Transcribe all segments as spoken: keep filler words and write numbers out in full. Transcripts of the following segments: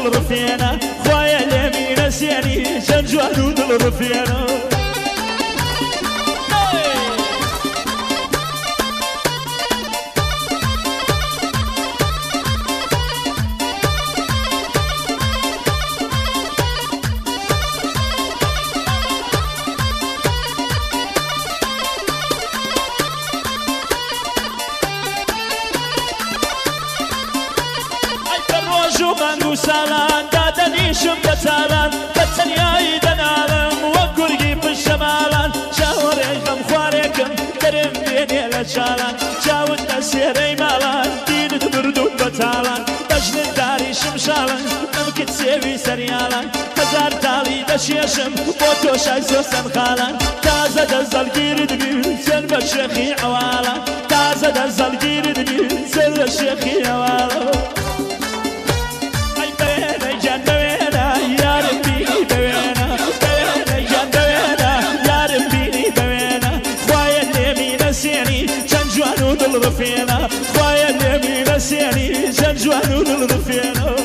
دل رفينا خويا اليمين سياني شن جوان ودل رفينا مانگو سالان دادنیشم بتالان بتنیایی دنالم وگرگی پشمالان چاوری غم خوارێکم درم بێنێ لە چالان چاوت نەسێرەی ماڵان دینت بردوم بەتاڵان دەژنت داریشم شاڵن ئەمکت سێوی سەریاڵان هەزار تاڵی دەشێشم بۆ تۆشای سۆسەن خاڵان تازە دەزەڵگیرت بیر سەر بە شێخی ئەواڵان تازە دەزەڵگیرت بیر سەر بە شێخی ئەواڵە دل رفينا خويا اليمين سياني شن جوان ودل رفينا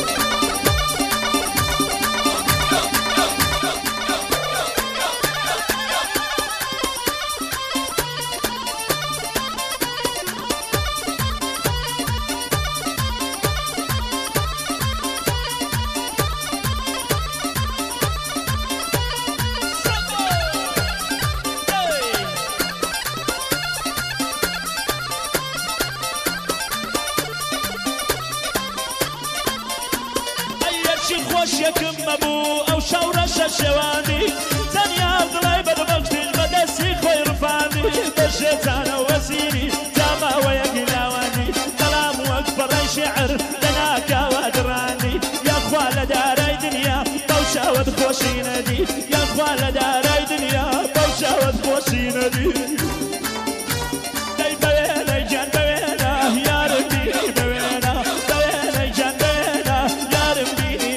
خۆشیەکم مەبوو ئەو شەورەشە شێوانی تەنیا دڵای بەدبەختیش بەدەستی خۆی ڕفاندی بەشێتانە وەزیری جاماوەیە گیلاوانی کەلام وەک بەڕێی شێعر لەناکاوە دڕاندی یاخوا لە دارای دنیا بەو شاوت خۆشی نەدی یاخوا لە دارای دنیا بەو شاوت خۆشی نەدی دەی بەوێنەی گیان بەوێنە یارم بینی بەوێنە بەوێنەی گیان بەوێنە یارم بینی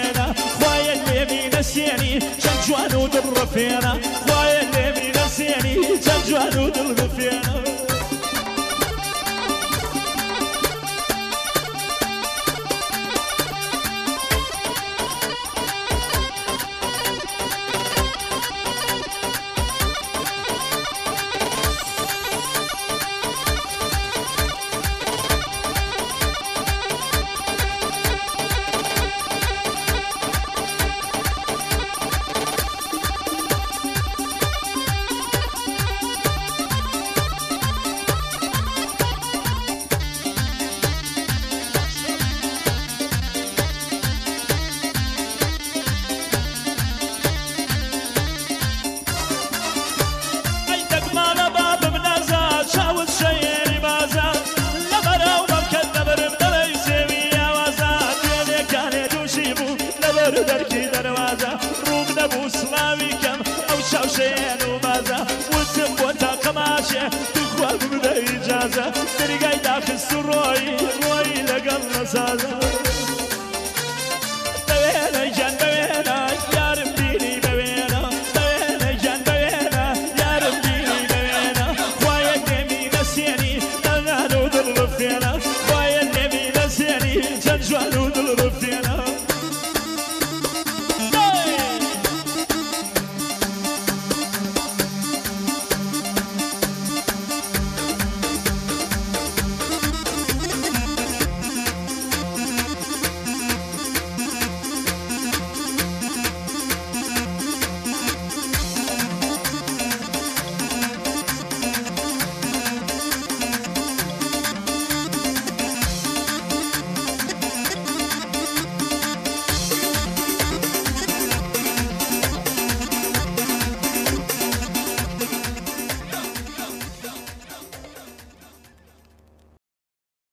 سياني شن جوان ودل رفينا خويا اليمين سياني شن جوان ودل رفينا دركي دروازة روم نبو سلاوي كم أو شاوشين وبازة وتم بوتا قماشة تخوال بدا إجازة ترقاي داخل سروي روي لقل نسازة